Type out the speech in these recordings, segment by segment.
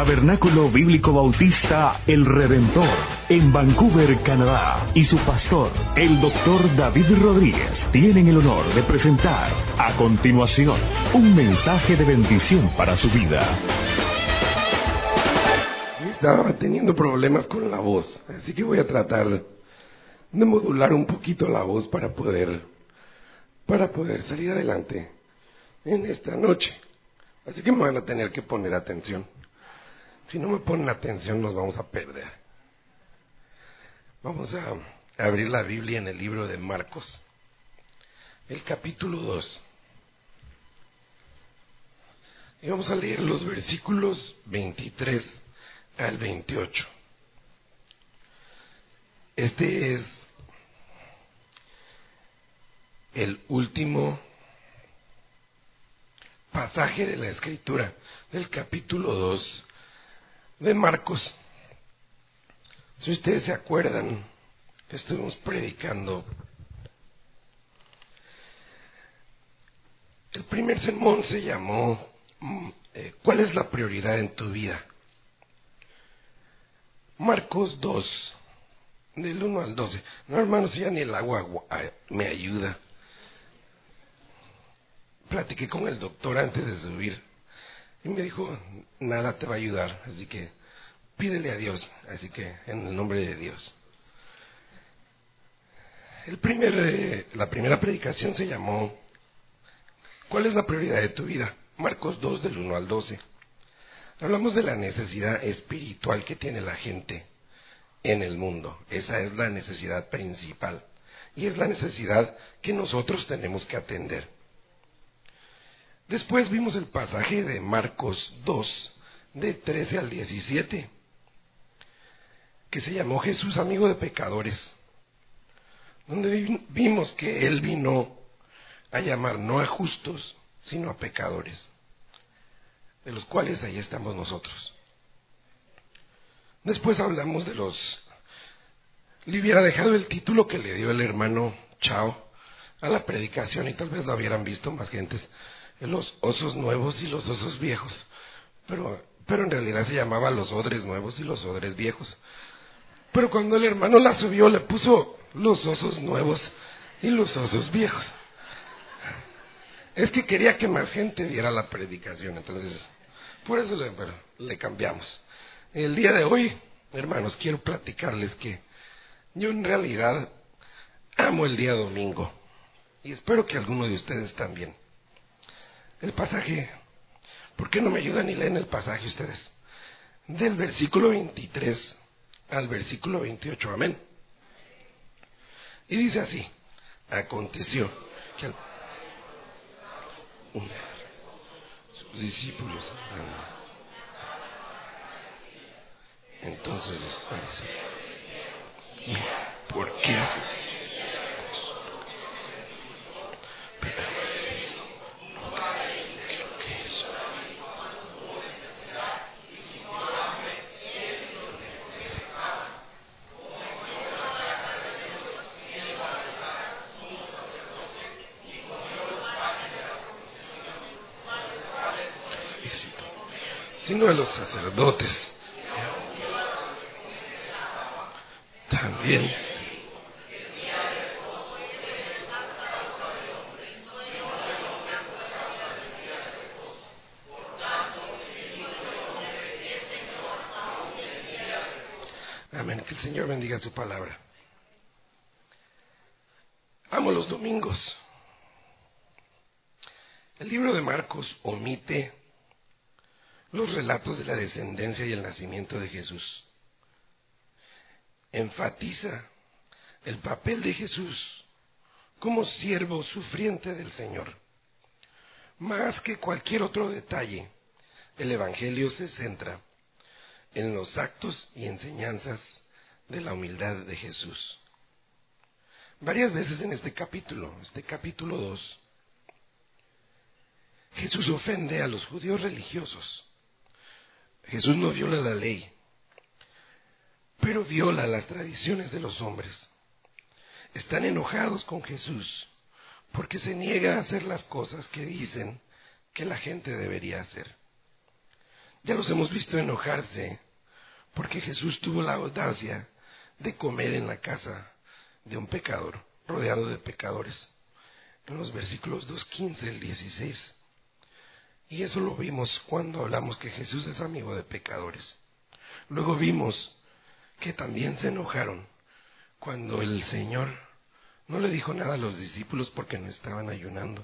Tabernáculo Bíblico Bautista El Redentor, en Vancouver, Canadá, y su pastor, el Dr. David Rodríguez, tienen el honor de presentar a continuación un mensaje de bendición para su vida. Estaba teniendo problemas con la voz, así que voy a tratar de modular un poquito la voz para poder salir adelante en esta noche. Así que me van a tener que poner atención. Si no me ponen atención nos vamos a perder. Vamos a abrir la Biblia en el libro de Marcos, el capítulo 2. Y vamos a leer los versículos 23 al 28. Este es el último pasaje de la Escritura, del capítulo 2 de Marcos. Si ustedes se acuerdan, estuvimos predicando. El primer sermón se llamó ¿cuál es la prioridad en tu vida? Marcos 2, del 1 al 12. No, hermanos, ya ni el agua me ayuda. Platiqué con el doctor antes de subir y me dijo, nada te va a ayudar, así que pídele a Dios. Así que en el nombre de Dios. La primera predicación se llamó ¿cuál es la prioridad de tu vida? Marcos 2, del 1 al 12. Hablamos de la necesidad espiritual que tiene la gente en el mundo. Esa es la necesidad principal y es la necesidad que nosotros tenemos que atender. Después vimos el pasaje de Marcos 2, de 13 al 17, que se llamó Jesús amigo de pecadores, donde vimos que Él vino a llamar no a justos, sino a pecadores, de los cuales ahí estamos nosotros. Después hablamos de le hubiera dejado el título que le dio el hermano Chao a la predicación y tal vez lo hubieran visto más gentes, los osos nuevos y los osos viejos, pero en realidad se llamaba los odres nuevos y los odres viejos. Pero cuando el hermano la subió le puso los osos nuevos y los osos viejos. Es que quería que más gente viera la predicación, entonces por eso le cambiamos. El día de hoy, hermanos, quiero platicarles que yo en realidad amo el día domingo y espero que alguno de ustedes también. El pasaje, ¿por qué no me ayudan y leen el pasaje ustedes? Del versículo 23 al versículo 28, amén. Y dice así, aconteció que sus discípulos, entonces los fariseos, ¿por qué haces? Sino de los sacerdotes también. Amén, que el Señor bendiga su palabra. Amo los domingos. El libro de Marcos omite los relatos de la descendencia y el nacimiento de Jesús. Enfatiza el papel de Jesús como siervo sufriente del Señor. Más que cualquier otro detalle, el Evangelio se centra en los actos y enseñanzas de la humildad de Jesús. Varias veces en este capítulo 2, Jesús ofende a los judíos religiosos. Jesús no viola la ley, pero viola las tradiciones de los hombres. Están enojados con Jesús porque se niega a hacer las cosas que dicen que la gente debería hacer. Ya los hemos visto enojarse porque Jesús tuvo la audacia de comer en la casa de un pecador, rodeado de pecadores, en los versículos 2:15 al 16. Y eso lo vimos cuando hablamos que Jesús es amigo de pecadores. Luego vimos que también se enojaron cuando el Señor no le dijo nada a los discípulos porque no estaban ayunando.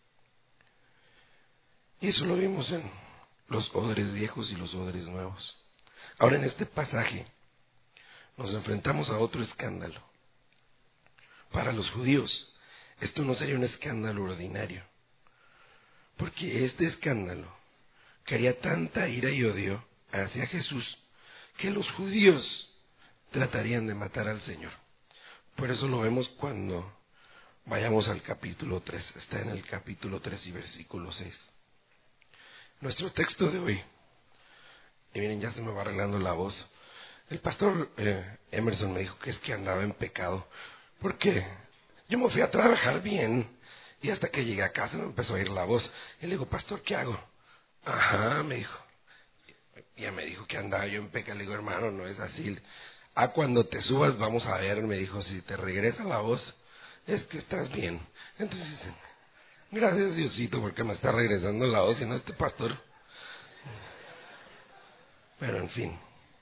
Y eso lo vimos en los odres viejos y los odres nuevos. Ahora en este pasaje nos enfrentamos a otro escándalo. Para los judíos, esto no sería un escándalo ordinario, porque este escándalo crearía tanta ira y odio hacia Jesús que los judíos tratarían de matar al Señor. Por eso lo vemos cuando vayamos al capítulo 3, está en el capítulo 3 y versículo 6. Nuestro texto de hoy, y miren, ya se me va arreglando la voz. El pastor Emerson me dijo que es que andaba en pecado, porque yo me fui a trabajar bien, y hasta que llegué a casa me empezó a ir la voz. Y le digo, pastor, ¿qué hago? Ajá, me dijo. Ya me dijo que andaba yo en pecado. Le digo, hermano, no es así. Cuando te subas vamos a ver, me dijo, si te regresa la voz, es que estás bien. Entonces, gracias Diosito porque me está regresando la voz y no este pastor. Pero en fin,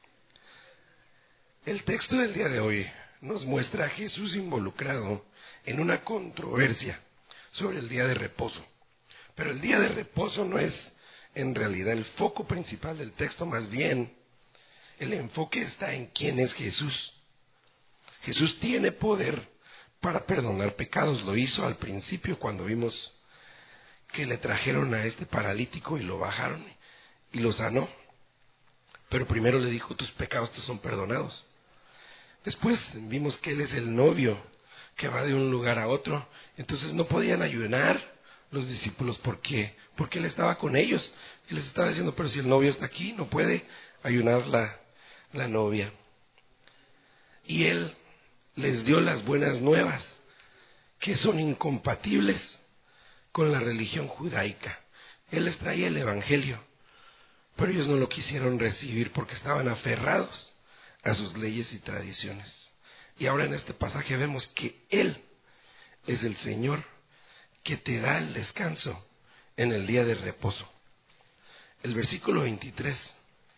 el texto del día de hoy nos muestra a Jesús involucrado en una controversia sobre el día de reposo. Pero el día de reposo no es en realidad el foco principal del texto, más bien el enfoque está en quién es Jesús. Jesús tiene poder para perdonar pecados. Lo hizo al principio cuando vimos que le trajeron a este paralítico y lo bajaron y lo sanó. Pero primero le dijo, tus pecados te son perdonados. Después vimos que Él es el novio que va de un lugar a otro. Entonces no podían ayunar los discípulos porque Él estaba con ellos. Y les estaba diciendo, pero si el novio está aquí, no puede ayunar la novia. Y Él les dio las buenas nuevas, que son incompatibles con la religión judaica. Él les traía el evangelio, pero ellos no lo quisieron recibir porque estaban aferrados a sus leyes y tradiciones. Y ahora en este pasaje vemos que Él es el Señor que te da el descanso en el día de reposo. El versículo 23.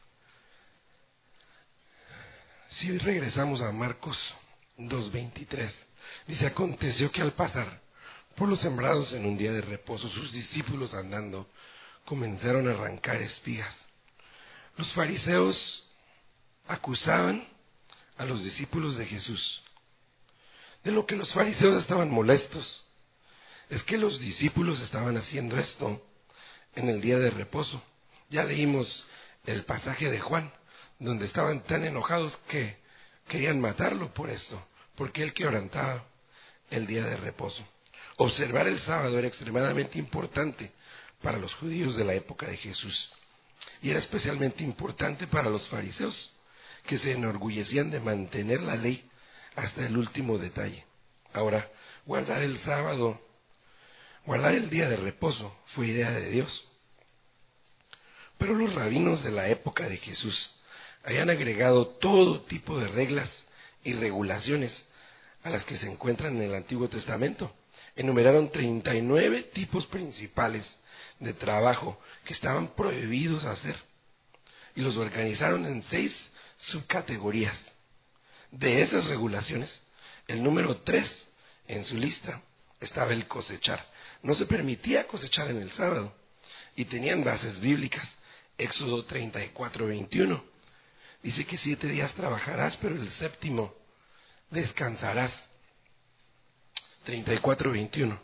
Si regresamos a Marcos 2:23, dice, aconteció que al pasar por los sembrados en un día de reposo, sus discípulos andando comenzaron a arrancar espigas. Los fariseos acusaban a los discípulos de Jesús. De lo que los fariseos estaban molestos es que los discípulos estaban haciendo esto en el día de reposo. Ya leímos el pasaje de Juan, donde estaban tan enojados que querían matarlo por esto, porque él quebrantaba el día de reposo. Observar el sábado era extremadamente importante para los judíos de la época de Jesús, y era especialmente importante para los fariseos, que se enorgullecían de mantener la ley hasta el último detalle. Ahora, guardar el sábado, guardar el día de reposo, fue idea de Dios. Pero los rabinos de la época de Jesús habían agregado todo tipo de reglas y regulaciones a las que se encuentran en el Antiguo Testamento. Enumeraron 39 tipos principales de trabajo que estaban prohibidos hacer y los organizaron en 6 subcategorías. De esas regulaciones, el número 3 en su lista estaba el cosechar. No se permitía cosechar en el sábado y tenían bases bíblicas. Éxodo 34:21 dice que 7 días trabajarás, pero el séptimo descansarás. 34:21.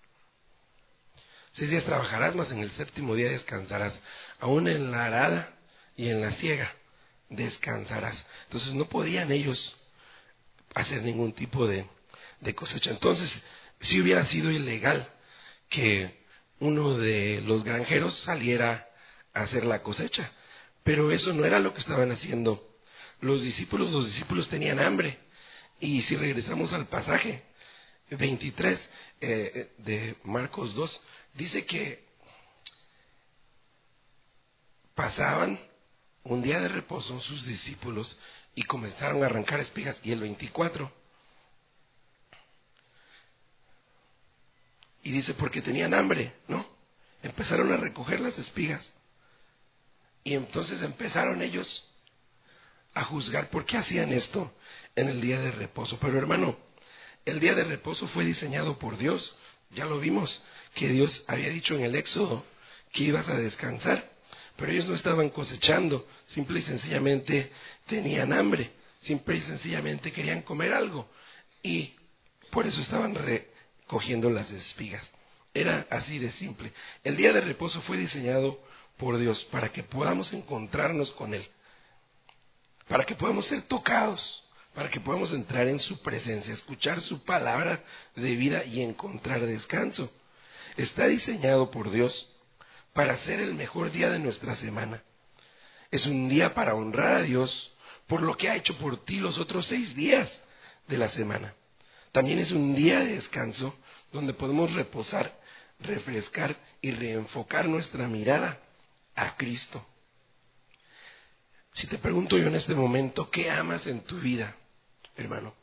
6 días trabajarás, mas en el séptimo día descansarás. Aún en la arada y en la siega descansarás. Entonces no podían ellos hacer ningún tipo de cosecha. Entonces, si hubiera sido ilegal que uno de los granjeros saliera a hacer la cosecha, pero eso no era lo que estaban haciendo los discípulos tenían hambre. Y si regresamos al pasaje 23 de Marcos 2, dice que pasaban un día de reposo sus discípulos y comenzaron a arrancar espigas. Y el 24, y dice, porque tenían hambre, ¿no? Empezaron a recoger las espigas. Y entonces empezaron ellos a juzgar por qué hacían esto en el día de reposo. Pero hermano, el día de reposo fue diseñado por Dios. Ya lo vimos, que Dios había dicho en el Éxodo que ibas a descansar. Pero ellos no estaban cosechando, simple y sencillamente tenían hambre, simple y sencillamente querían comer algo. Y por eso estaban recogiendo las espigas. Era así de simple. El día de reposo fue diseñado por Dios para que podamos encontrarnos con Él, para que podamos ser tocados, para que podamos entrar en su presencia, escuchar su palabra de vida y encontrar descanso. Está diseñado por Dios para ser el mejor día de nuestra semana. Es un día para honrar a Dios por lo que ha hecho por ti los otros 6 días de la semana. También es un día de descanso donde podemos reposar, refrescar y reenfocar nuestra mirada a Cristo. Si te pregunto yo en este momento, ¿qué amas en tu vida, hermano?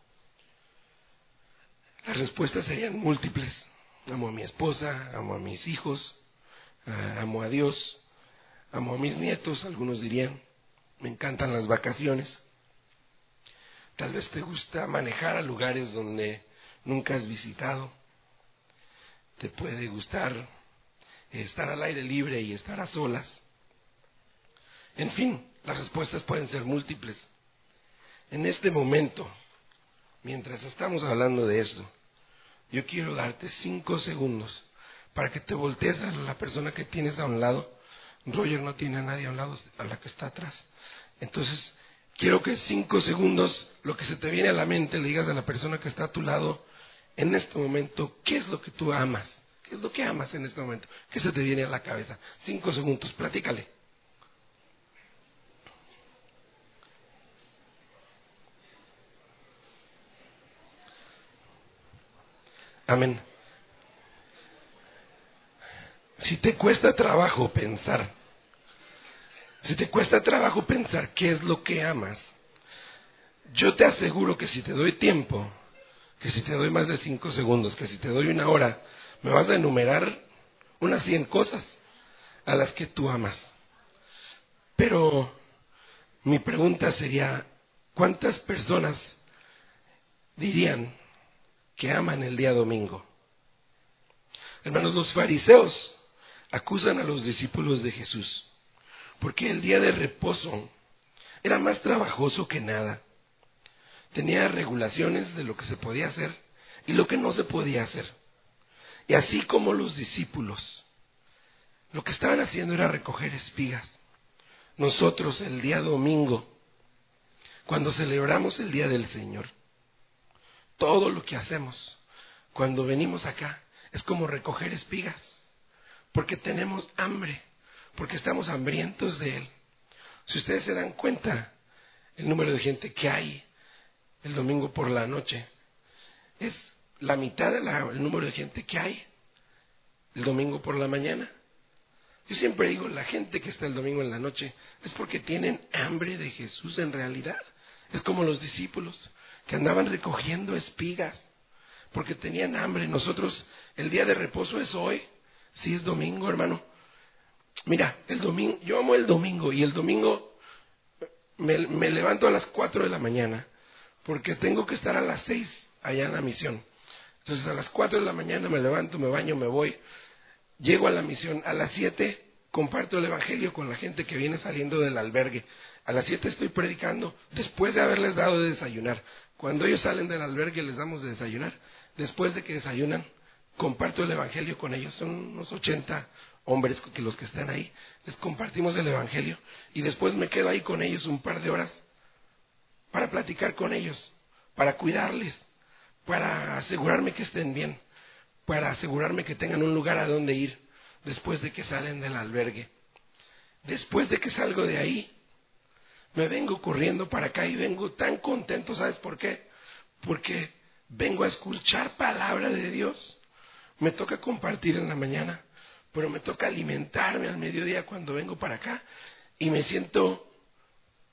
Las respuestas serían múltiples. Amo a mi esposa, amo a mis hijos, amo a Dios, amo a mis nietos, algunos dirían. Me encantan las vacaciones. Tal vez te gusta manejar a lugares donde nunca has visitado. Te puede gustar estar al aire libre y estar a solas. En fin, las respuestas pueden ser múltiples. En este momento, mientras estamos hablando de esto, yo quiero darte 5 segundos para que te voltees a la persona que tienes a un lado. Roger no tiene a nadie a un lado, a la que está atrás. Entonces, quiero que 5 segundos, lo que se te viene a la mente, le digas a la persona que está a tu lado, en este momento, ¿qué es lo que tú amas? ¿Qué es lo que amas en este momento? ¿Qué se te viene a la cabeza? 5 segundos, platícale. Amén. Si te cuesta trabajo pensar, qué es lo que amas, yo te aseguro que si te doy tiempo, que si te doy más de 5 segundos, que si te doy 1 hora, me vas a enumerar unas 100 cosas a las que tú amas. Pero mi pregunta sería, ¿cuántas personas dirían que aman el día domingo? Hermanos, los fariseos acusan a los discípulos de Jesús porque el día de reposo era más trabajoso que nada. Tenía regulaciones de lo que se podía hacer y lo que no se podía hacer. Y así como los discípulos, lo que estaban haciendo era recoger espigas. Nosotros el día domingo, cuando celebramos el día del Señor, todo lo que hacemos cuando venimos acá es como recoger espigas, porque tenemos hambre, porque estamos hambrientos de Él. Si ustedes se dan cuenta, el número de gente que hay el domingo por la noche es la mitad del número de gente que hay el domingo por la mañana. Yo siempre digo, la gente que está el domingo en la noche es porque tienen hambre de Jesús en realidad. Es como los discípulos que andaban recogiendo espigas porque tenían hambre. Nosotros, el día de reposo es hoy, sí es domingo, hermano. Mira, el domingo, yo amo el domingo, y el domingo me levanto a las 4 de la mañana porque tengo que estar a las 6 allá en la misión. Entonces a las 4 de la mañana me levanto, me baño, me voy, llego a la misión. A las 7 comparto el evangelio con la gente que viene saliendo del albergue. A las 7 estoy predicando después de haberles dado de desayunar. Cuando ellos salen del albergue les damos de desayunar. Después de que desayunan, comparto el evangelio con ellos. Son unos 80 hombres que los que están ahí. Les compartimos el evangelio y después me quedo ahí con ellos un par de horas para platicar con ellos, para cuidarles, para asegurarme que estén bien, para asegurarme que tengan un lugar a donde ir después de que salen del albergue. Después de que salgo de ahí, me vengo corriendo para acá y vengo tan contento. ¿Sabes por qué? Porque vengo a escuchar palabra de Dios. Me toca compartir en la mañana, pero me toca alimentarme al mediodía cuando vengo para acá y me siento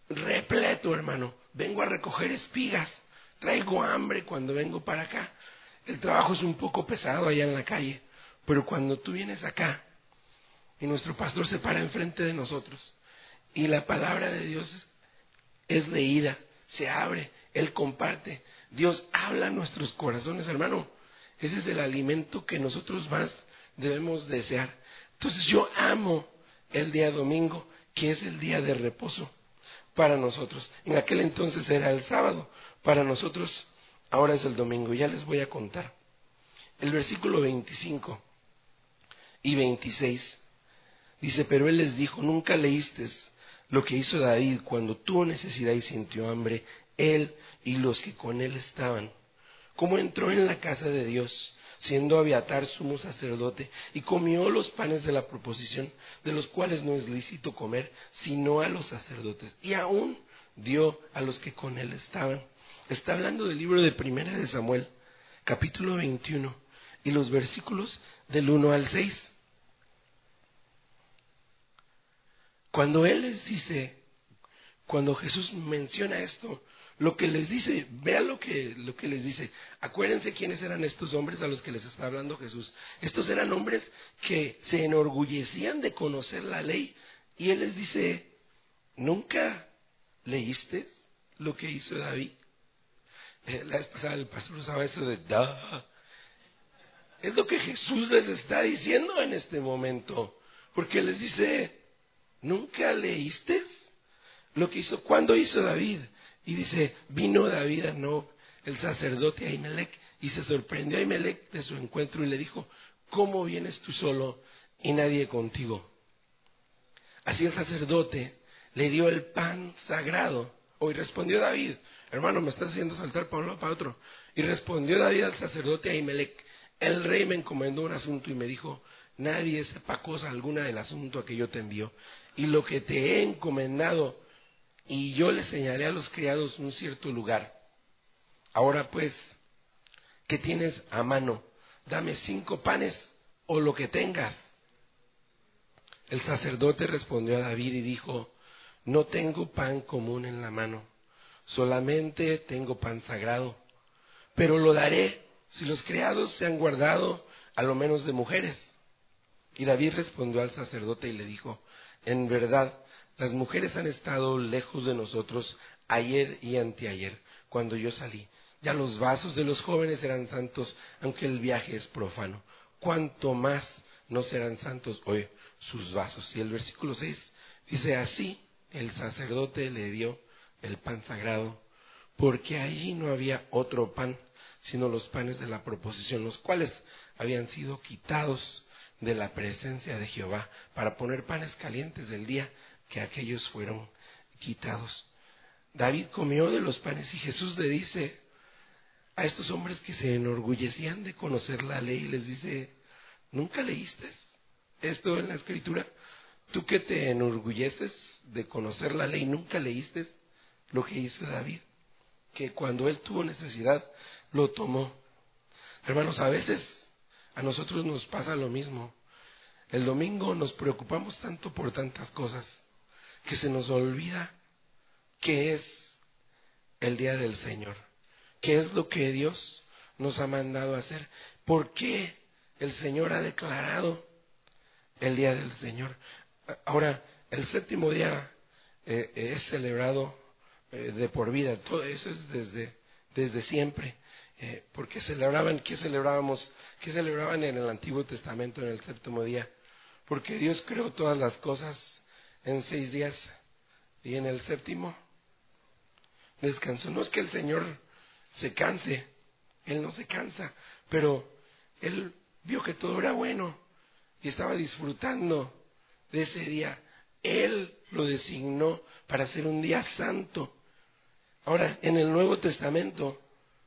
repleto, hermano. Vengo a recoger espigas. Traigo hambre cuando vengo para acá. El trabajo es un poco pesado allá en la calle, pero cuando tú vienes acá y nuestro pastor se para enfrente de nosotros y la palabra de Dios es leída, se abre, Él comparte, Dios habla a nuestros corazones, hermano. Ese es el alimento que nosotros más debemos desear. Entonces yo amo el día domingo, que es el día de reposo para nosotros. En aquel entonces era el sábado, para nosotros ahora es el domingo. Ya les voy a contar. El versículo 25 y 26 dice: pero él les dijo, ¿nunca leíste lo que hizo David cuando tuvo necesidad y sintió hambre, él y los que con él estaban? Cómo entró en la casa de Dios, siendo Abiatar sumo sacerdote, y comió los panes de la proposición, de los cuales no es lícito comer, sino a los sacerdotes, y aún dio a los que con él estaban. Está hablando del libro de Primera de Samuel, capítulo 21, y los versículos del 1 al 6. Cuando él les dice, cuando Jesús menciona esto, lo que les dice, vean lo que les dice. Acuérdense quiénes eran estos hombres a los que les está hablando Jesús. Estos eran hombres que se enorgullecían de conocer la ley. Y él les dice, ¿nunca leíste lo que hizo David? La vez pasada el pastor usaba eso de da. Es lo que Jesús les está diciendo en este momento. Porque les dice, ¿nunca leíste lo que hizo? ¿Cuándo hizo David? Y dice, vino David a Nob, el sacerdote Ahimelech, y se sorprendió a Ahimelech de su encuentro y le dijo, ¿cómo vienes tú solo y nadie contigo? Así el sacerdote le dio el pan sagrado. Y respondió David, hermano, me estás haciendo saltar para un lado para otro. Y respondió David al sacerdote Ahimelech, el rey me encomendó un asunto y me dijo, nadie sepa cosa alguna del asunto a que yo te envío. Y lo que te he encomendado, y yo le señalé a los criados un cierto lugar. Ahora pues, ¿qué tienes a mano? Dame 5 panes o lo que tengas. El sacerdote respondió a David y dijo, no tengo pan común en la mano, solamente tengo pan sagrado, pero lo daré si los criados se han guardado a lo menos de mujeres. Y David respondió al sacerdote y le dijo, en verdad, las mujeres han estado lejos de nosotros ayer y anteayer, cuando yo salí. Ya los vasos de los jóvenes eran santos, aunque el viaje es profano. ¿Cuánto más no serán santos hoy sus vasos? Y el versículo 6 dice, así el sacerdote le dio el pan sagrado, porque allí no había otro pan, sino los panes de la proposición, los cuales habían sido quitados de la presencia de Jehová, para poner panes calientes del día que aquellos fueron quitados. David comió de los panes y Jesús le dice a estos hombres que se enorgullecían de conocer la ley, les dice, ¿nunca leíste esto en la Escritura? Tú que te enorgulleces de conocer la ley, ¿nunca leíste lo que hizo David? Que cuando él tuvo necesidad, lo tomó. Hermanos, a veces a nosotros nos pasa lo mismo. El domingo nos preocupamos tanto por tantas cosas que se nos olvida qué es el día del Señor, qué es lo que Dios nos ha mandado a hacer, por qué el Señor ha declarado el día del Señor. Ahora, el séptimo día es celebrado de por vida, todo eso es desde siempre. Porque ¿qué celebraban en el Antiguo Testamento en el séptimo día? Porque Dios creó todas las cosas en 6 días y en el séptimo descansó. No es que el Señor se canse, Él no se cansa, pero Él vio que todo era bueno y estaba disfrutando de ese día. Él lo designó para ser un día santo. Ahora, en el Nuevo Testamento,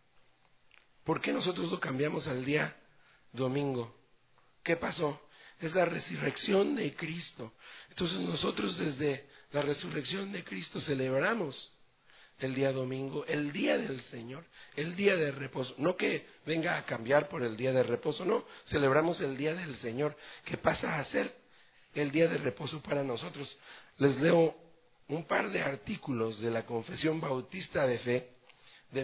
¿por qué nosotros lo cambiamos al día domingo? ¿Qué pasó? Es la resurrección de Cristo. Entonces nosotros desde la resurrección de Cristo celebramos el día domingo, el día del Señor, el día de reposo. No que venga a cambiar por el día de reposo, no. Celebramos el día del Señor, que pasa a ser el día de reposo para nosotros. Les leo un par de artículos de la Confesión Bautista de Fe de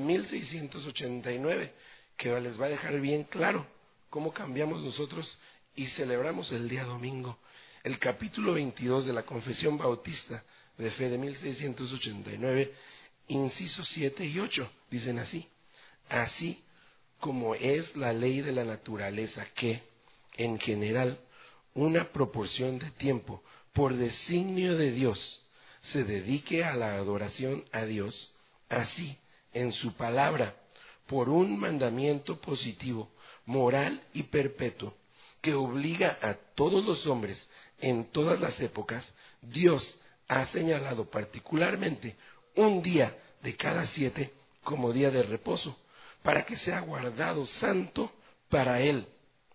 1689, que les va a dejar bien claro cómo cambiamos nosotros y celebramos el día domingo. El capítulo 22 de la Confesión Bautista de Fe de 1689, incisos 7 y 8, dicen así: así como es la ley de la naturaleza que, en general, una proporción de tiempo, por designio de Dios, se dedique a la adoración a Dios, así, en su palabra, por un mandamiento positivo, moral y perpetuo, que obliga a todos los hombres en todas las épocas, Dios ha señalado particularmente un día de cada 7 como día de reposo, para que sea guardado santo para Él,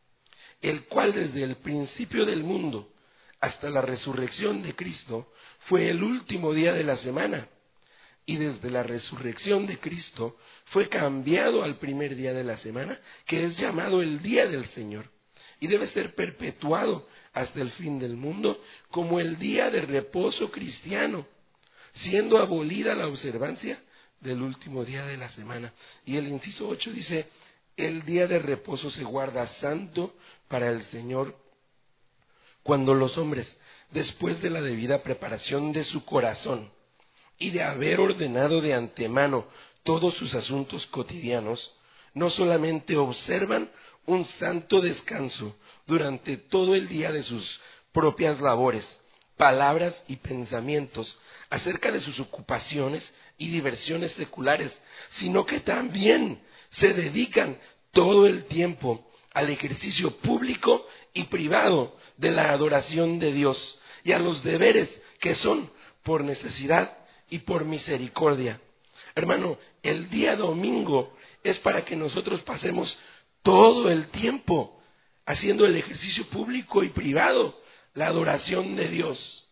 el cual desde el principio del mundo hasta la resurrección de Cristo fue el último día de la semana, y desde la resurrección de Cristo fue cambiado al primer día de la semana, que es llamado el día del Señor, y debe ser perpetuado hasta el fin del mundo como el día de reposo cristiano, siendo abolida la observancia del último día de la semana. Y el inciso 8 dice: el día de reposo se guarda santo para el Señor, cuando los hombres, después de la debida preparación de su corazón y de haber ordenado de antemano todos sus asuntos cotidianos, no solamente observan un santo descanso durante todo el día de sus propias labores, palabras y pensamientos acerca de sus ocupaciones y diversiones seculares, sino que también se dedican todo el tiempo al ejercicio público y privado de la adoración de Dios y a los deberes que son por necesidad y por misericordia. Hermano, el día domingo es para que nosotros pasemos todo el tiempo haciendo el ejercicio público y privado, la adoración de Dios.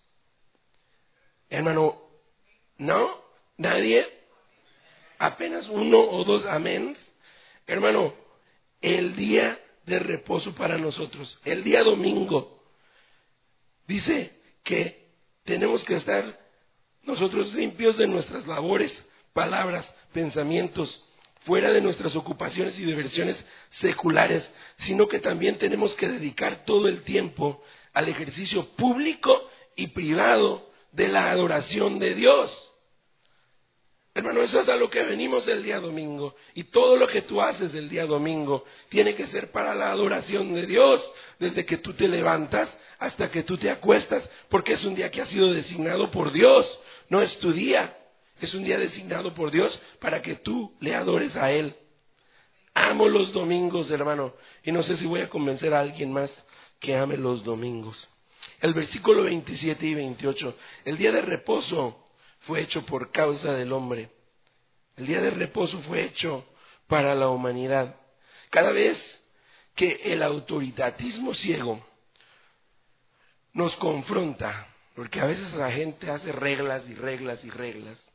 Hermano, ¿no? ¿Nadie? ¿Apenas uno o dos améns? Hermano, el día de reposo para nosotros, el día domingo, dice que tenemos que estar nosotros limpios de nuestras labores, palabras, pensamientos, fuera de nuestras ocupaciones y diversiones seculares, sino que también tenemos que dedicar todo el tiempo al ejercicio público y privado de la adoración de Dios. Hermano, eso es a lo que venimos el día domingo, y todo lo que tú haces el día domingo tiene que ser para la adoración de Dios, desde que tú te levantas hasta que tú te acuestas, porque es un día que ha sido designado por Dios, no es tu día, es un día designado por Dios para que tú le adores a Él. Amo los domingos, hermano, y no sé si voy a convencer a alguien más que ame los domingos. El versículo 27 y 28, el día de reposo fue hecho por causa del hombre. El día de reposo fue hecho para la humanidad. Cada vez que el autoritarismo ciego nos confronta, porque a veces la gente hace reglas y reglas y reglas,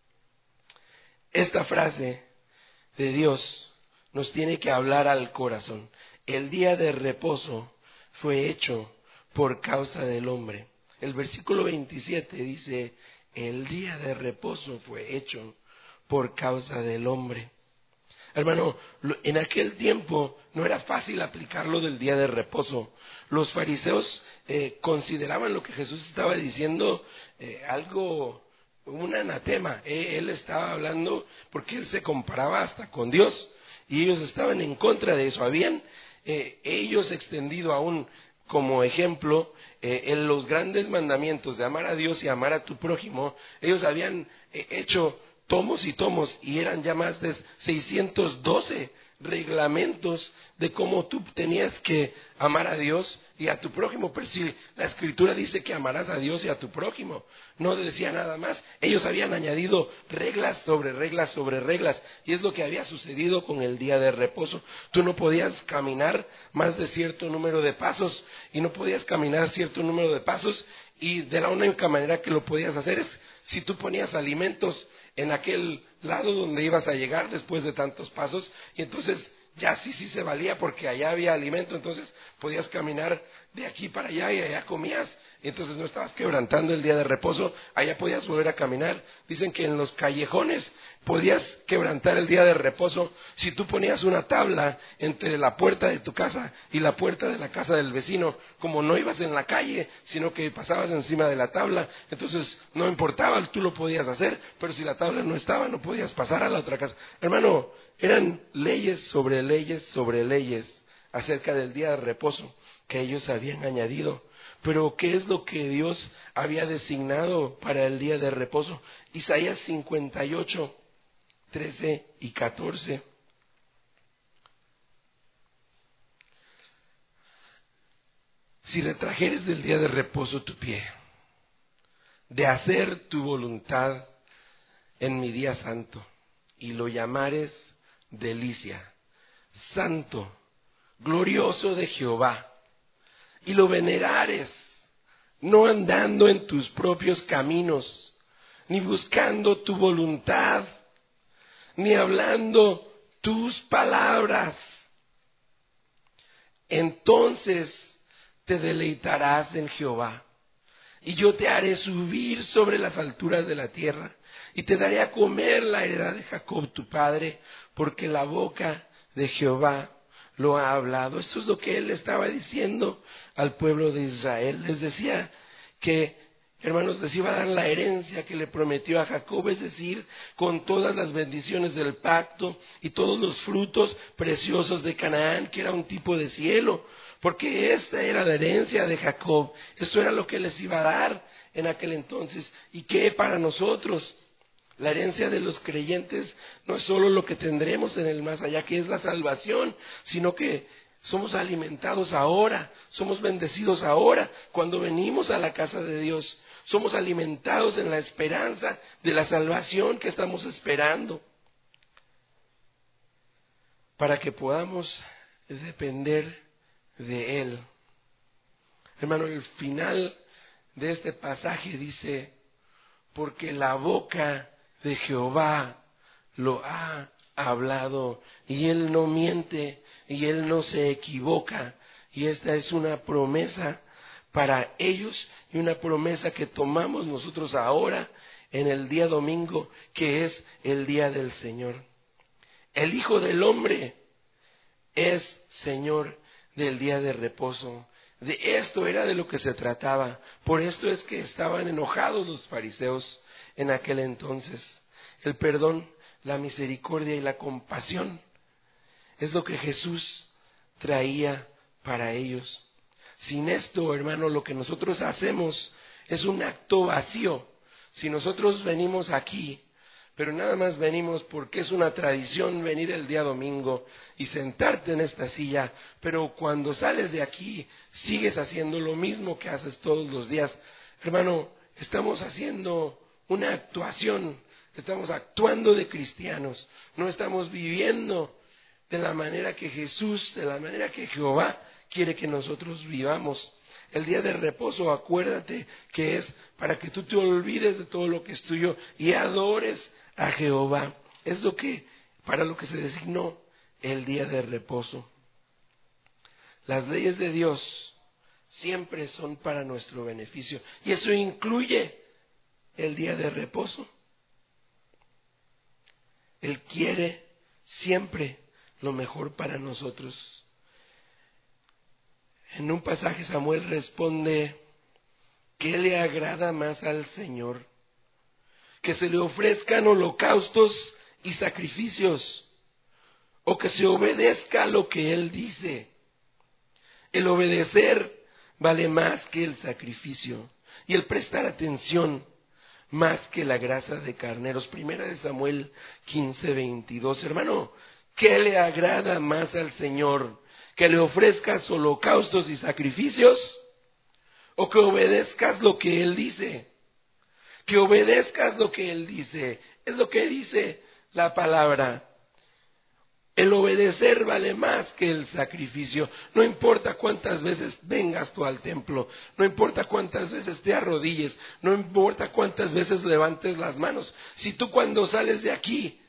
esta frase de Dios nos tiene que hablar al corazón. El día de reposo fue hecho por causa del hombre. El versículo 27 dice: el día de reposo fue hecho por causa del hombre. Hermano, en aquel tiempo no era fácil aplicarlo del día de reposo. Los fariseos consideraban lo que Jesús estaba diciendo algo, un anatema. Él estaba hablando porque él se comparaba hasta con Dios, y ellos estaban en contra de eso. Habían ellos extendido aún como ejemplo en los grandes mandamientos de amar a Dios y amar a tu prójimo. Ellos habían hecho tomos y tomos, y eran ya más de 612 reglamentos de cómo tú tenías que amar a Dios y a tu prójimo. Pero si la Escritura dice que amarás a Dios y a tu prójimo, no decía nada más. Ellos habían añadido reglas sobre reglas sobre reglas, y es lo que había sucedido con el día de reposo. Tú no podías caminar más de cierto número de pasos, y no podías caminar cierto número de pasos, y de la única manera que lo podías hacer es si tú ponías alimentos en aquel lado donde ibas a llegar después de tantos pasos, y entonces ya sí se valía porque allá había alimento, entonces podías caminar de aquí para allá y allá comías. y entonces no estabas quebrantando el día de reposo, allá podías volver a caminar. Dicen que en los callejones podías quebrantar el día de reposo si tú ponías una tabla entre la puerta de tu casa y la puerta de la casa del vecino. Como no ibas en la calle, sino que pasabas encima de la tabla, entonces no importaba, tú lo podías hacer, pero si la tabla no estaba, no podías pasar a la otra casa. Hermano, eran leyes sobre leyes sobre leyes acerca del día de reposo que ellos habían añadido. Pero ¿qué es lo que Dios había designado para el día de reposo? Isaías 58, 13 y 14. Si retrajeres del día de reposo tu pie, de hacer tu voluntad en mi día santo, y lo llamares delicia, santo, glorioso de Jehová, y lo venerares, no andando en tus propios caminos, ni buscando tu voluntad, ni hablando tus palabras, entonces te deleitarás en Jehová, y yo te haré subir sobre las alturas de la tierra, y te daré a comer la heredad de Jacob tu padre, porque la boca de Jehová lo ha hablado. Esto es lo que él estaba diciendo al pueblo de Israel. Les decía que, hermanos, les iba a dar la herencia que le prometió a Jacob, es decir, con todas las bendiciones del pacto y todos los frutos preciosos de Canaán, que era un tipo de cielo, porque esta era la herencia de Jacob. Esto era lo que les iba a dar en aquel entonces. Y que para nosotros la herencia de los creyentes no es solo lo que tendremos en el más allá, que es la salvación, sino que somos alimentados ahora, somos bendecidos ahora cuando venimos a la casa de Dios. Somos alimentados en la esperanza de la salvación que estamos esperando, para que podamos depender de Él. Hermano, el final de este pasaje dice: porque la boca de Jehová lo ha hablado, y Él no miente, y Él no se equivoca. Y esta es una promesa para ellos, y una promesa que tomamos nosotros ahora en el día domingo, que es el día del Señor. El Hijo del Hombre es Señor del día de reposo. De esto era de lo que se trataba. Por esto es que estaban enojados los fariseos en aquel entonces. El perdón, la misericordia y la compasión es lo que Jesús traía para ellos. Sin esto, hermano, lo que nosotros hacemos es un acto vacío. Si nosotros venimos aquí, pero nada más venimos porque es una tradición venir el día domingo y sentarte en esta silla, pero cuando sales de aquí sigues haciendo lo mismo que haces todos los días, hermano, estamos haciendo una actuación, estamos actuando de cristianos, no estamos viviendo de la manera que Jesús, de la manera que Jehová quiere que nosotros vivamos. El día de reposo, acuérdate que es para que tú te olvides de todo lo que es tuyo y adores a Jehová. Es para lo que se designó el día de reposo. Las leyes de Dios siempre son para nuestro beneficio, y eso incluye el día de reposo. Él quiere siempre lo mejor para nosotros. En un pasaje Samuel responde: ¿qué le agrada más al Señor? ¿Que se le ofrezcan holocaustos y sacrificios, o que se obedezca lo que Él dice? El obedecer vale más que el sacrificio, y el prestar atención más que la grasa de carneros. Primera de Samuel 15:22. Hermano, ¿qué le agrada más al Señor? ¿Que le ofrezcas holocaustos y sacrificios, o que obedezcas lo que Él dice? Que obedezcas lo que Él dice. Es lo que dice la palabra. El obedecer vale más que el sacrificio. No importa cuántas veces vengas tú al templo, no importa cuántas veces te arrodilles, no importa cuántas veces levantes las manos. Si tú cuando sales de aquí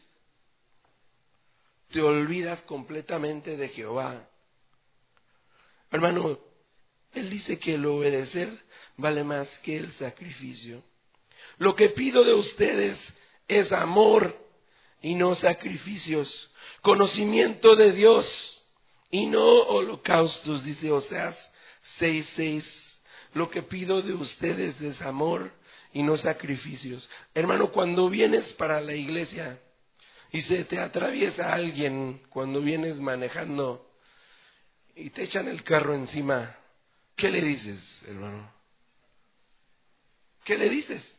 te olvidas completamente de Jehová, hermano, Él dice que el obedecer vale más que el sacrificio. Lo que pido de ustedes es amor y no sacrificios, conocimiento de Dios y no holocaustos, dice Oseas 6:6. Lo que pido de ustedes es amor y no sacrificios. Hermano, cuando vienes para la iglesia y se te atraviesa alguien cuando vienes manejando y te echan el carro encima, ¿qué le dices, hermano? ¿Qué le dices?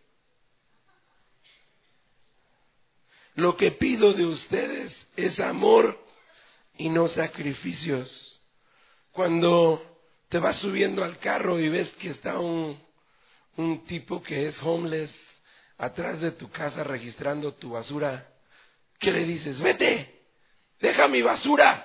Lo que pido de ustedes es amor y no sacrificios. Cuando te vas subiendo al carro y ves que está un tipo que es homeless atrás de tu casa registrando tu basura, ¿qué le dices? Vete, deja mi basura.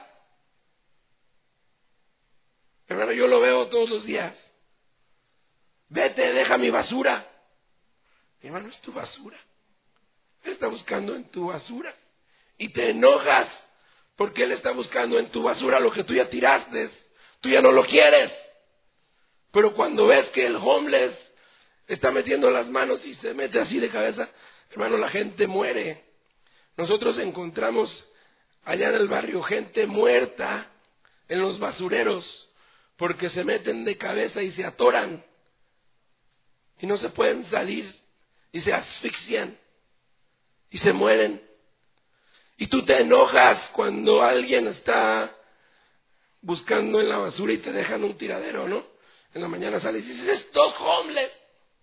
Hermano, yo lo veo todos los días. Vete, deja mi basura. Hermano, es tu basura. Él está buscando en tu basura. Y te enojas porque Él está buscando en tu basura lo que tú ya tiraste. Tú ya no lo quieres. Pero cuando ves que el homeless está metiendo las manos y se mete así de cabeza, hermano, la gente muere. Nosotros encontramos allá en el barrio gente muerta en los basureros porque se meten de cabeza y se atoran y no se pueden salir y se asfixian y se mueren. Y tú te enojas cuando alguien está buscando en la basura y te dejan un tiradero, ¿no? En la mañana sales y dices, estos homeless.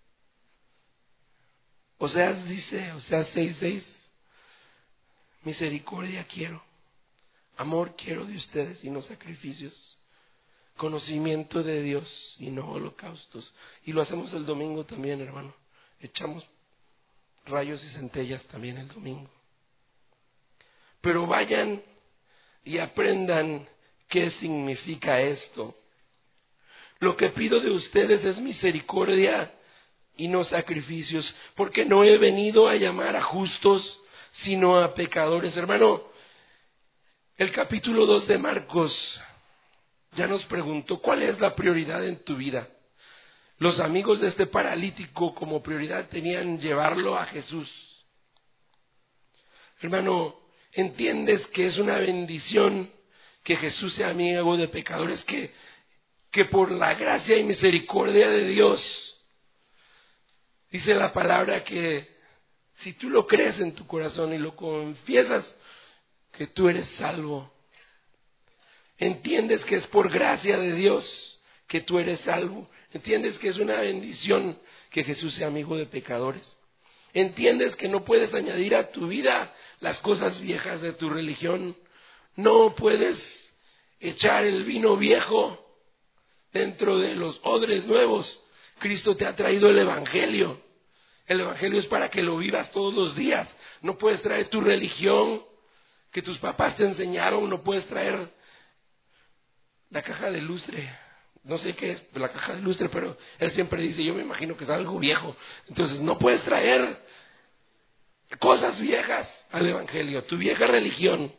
Oseas dice, Oseas 6:6, misericordia quiero, amor quiero de ustedes y no sacrificios, conocimiento de Dios y no holocaustos. Y lo hacemos el domingo también, hermano. Echamos rayos y centellas también el domingo. Pero vayan y aprendan qué significa esto. Lo que pido de ustedes es misericordia y no sacrificios, porque no he venido a llamar a justos, sino a pecadores. Hermano, el capítulo 2 de Marcos ya nos preguntó cuál es la prioridad en tu vida. Los amigos de este paralítico como prioridad tenían llevarlo a Jesús. Hermano, ¿entiendes que es una bendición que Jesús sea amigo de pecadores? Que por la gracia y misericordia de Dios, dice la palabra que si tú lo crees en tu corazón y lo confiesas, que tú eres salvo. Entiendes que es por gracia de Dios que tú eres salvo. Entiendes que es una bendición que Jesús sea amigo de pecadores. Entiendes que no puedes añadir a tu vida las cosas viejas de tu religión. No puedes echar el vino viejo dentro de los odres nuevos. Cristo te ha traído el Evangelio. El Evangelio es para que lo vivas todos los días. No puedes traer tu religión que tus papás te enseñaron. No puedes traer la caja de lustre. No sé qué es la caja de lustre, pero él siempre dice, yo me imagino que es algo viejo. Entonces no puedes traer cosas viejas al Evangelio, tu vieja religión.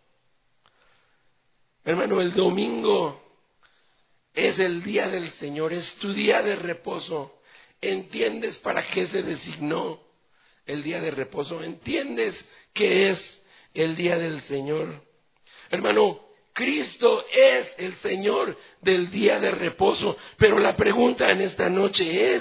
Hermano, el domingo es el día del Señor, es tu día de reposo. ¿Entiendes para qué se designó el día de reposo? ¿Entiendes qué es el día del Señor? Hermano, Cristo es el Señor del día de reposo, pero la pregunta en esta noche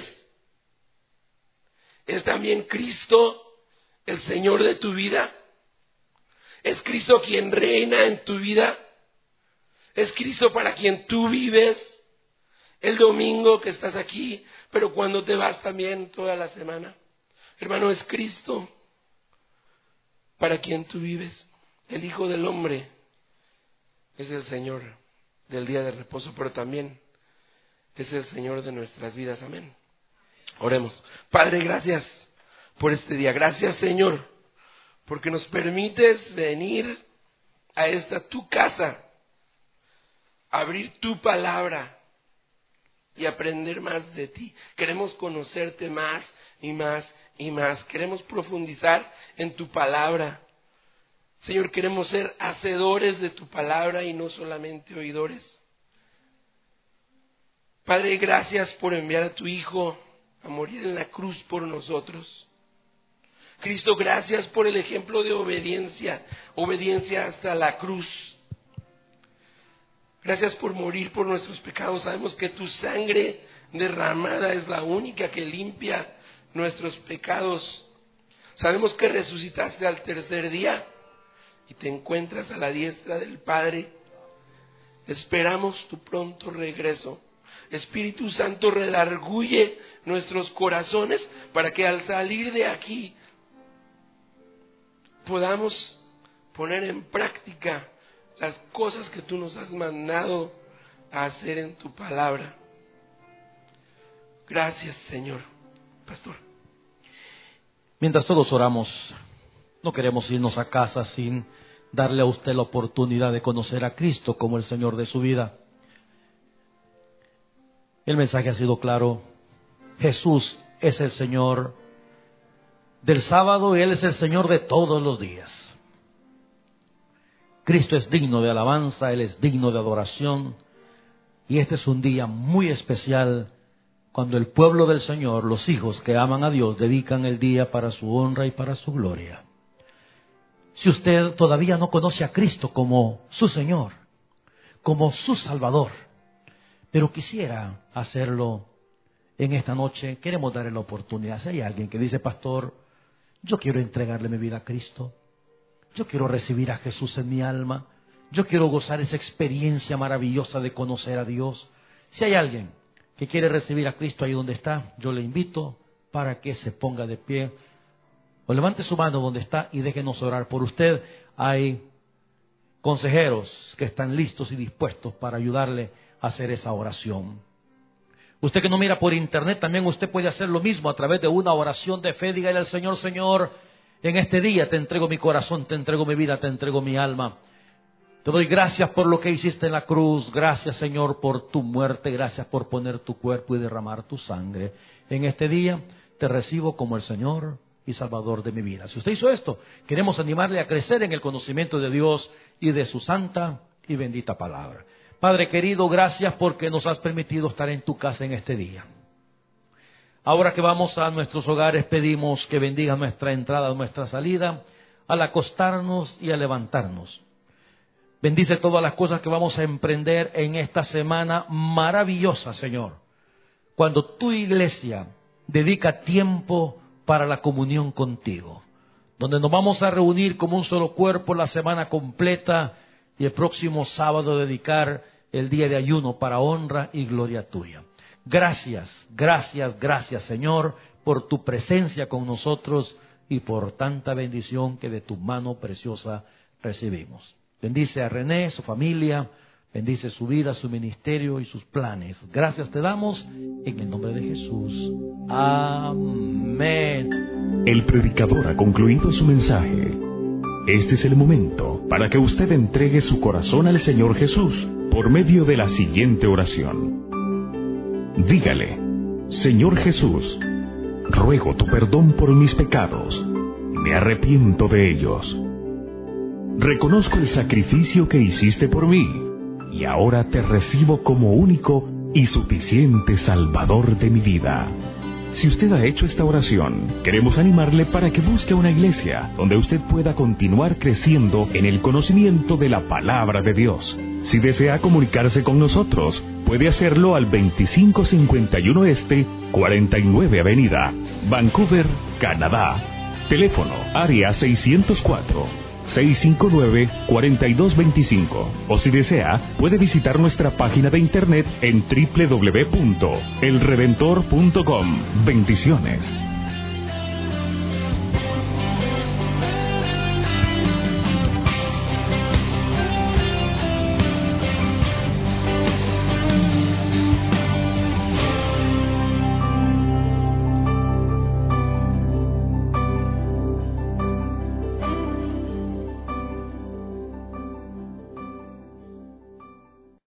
¿es también Cristo el Señor de tu vida? ¿Es Cristo quien reina en tu vida? ¿Es Cristo para quien tú vives el domingo que estás aquí, pero cuando te vas también toda la semana? Hermano, es Cristo para quien tú vives. El Hijo del Hombre es el Señor del día de reposo, pero también es el Señor de nuestras vidas. Amén. Oremos. Padre, gracias por este día. Gracias, Señor, porque nos permites venir a esta tu casa, abrir tu palabra y aprender más de ti. Queremos conocerte más y más y más. Queremos profundizar en tu palabra. Señor, queremos ser hacedores de tu palabra y no solamente oidores. Padre, gracias por enviar a tu Hijo a morir en la cruz por nosotros. Cristo, gracias por el ejemplo de obediencia hasta la cruz. Gracias por morir por nuestros pecados. Sabemos que tu sangre derramada es la única que limpia nuestros pecados. Sabemos que resucitaste al tercer día y te encuentras a la diestra del Padre. Esperamos tu pronto regreso. Espíritu Santo, redarguye nuestros corazones para que al salir de aquí podamos poner en práctica las cosas que tú nos has mandado a hacer en tu palabra. Gracias, Señor. Pastor. Mientras todos oramos, no queremos irnos a casa sin darle a usted la oportunidad de conocer a Cristo como el Señor de su vida. El mensaje ha sido claro. Jesús es el Señor del sábado y Él es el Señor de todos los días. Cristo es digno de alabanza, Él es digno de adoración. Y este es un día muy especial cuando el pueblo del Señor, los hijos que aman a Dios, dedican el día para su honra y para su gloria. Si usted todavía no conoce a Cristo como su Señor, como su Salvador, pero quisiera hacerlo en esta noche, queremos darle la oportunidad. Si hay alguien que dice, pastor, yo quiero entregarle mi vida a Cristo, yo quiero recibir a Jesús en mi alma, yo quiero gozar esa experiencia maravillosa de conocer a Dios. Si hay alguien que quiere recibir a Cristo ahí donde está, yo le invito para que se ponga de pie o levante su mano donde está y déjenos orar por usted. Hay consejeros que están listos y dispuestos para ayudarle a hacer esa oración. Usted que no mira por internet, también usted puede hacer lo mismo a través de una oración de fe. Dígale al Señor, Señor, en este día te entrego mi corazón, te entrego mi vida, te entrego mi alma. Te doy gracias por lo que hiciste en la cruz. Gracias, Señor, por tu muerte. Gracias por poner tu cuerpo y derramar tu sangre. En este día te recibo como el Señor y Salvador de mi vida. Si usted hizo esto, queremos animarle a crecer en el conocimiento de Dios y de su santa y bendita palabra. Padre querido, gracias porque nos has permitido estar en tu casa en este día. Ahora que vamos a nuestros hogares, pedimos que bendiga nuestra entrada, nuestra salida, al acostarnos y al levantarnos. Bendice todas las cosas que vamos a emprender en esta semana maravillosa, Señor. Cuando tu iglesia dedica tiempo para la comunión contigo, donde nos vamos a reunir como un solo cuerpo la semana completa y el próximo sábado dedicar el día de ayuno para honra y gloria tuya. Gracias, gracias, gracias, Señor, por tu presencia con nosotros y por tanta bendición que de tu mano preciosa recibimos. Bendice a René, su familia, bendice su vida, su ministerio y sus planes. Gracias te damos en el nombre de Jesús. Amén. El predicador ha concluido su mensaje. Este es el momento para que usted entregue su corazón al Señor Jesús por medio de la siguiente oración. Dígale, Señor Jesús, ruego tu perdón por mis pecados. Me arrepiento de ellos. Reconozco el sacrificio que hiciste por mí y ahora te recibo como único y suficiente Salvador de mi vida. Si usted ha hecho esta oración, queremos animarle para que busque una iglesia donde usted pueda continuar creciendo en el conocimiento de la palabra de Dios. Si desea comunicarse con nosotros, puede hacerlo al 2551 Este, 49 Avenida, Vancouver, Canadá. Teléfono, área 604-659-4225. O si desea, puede visitar nuestra página de internet en www.elredentor.com. Bendiciones.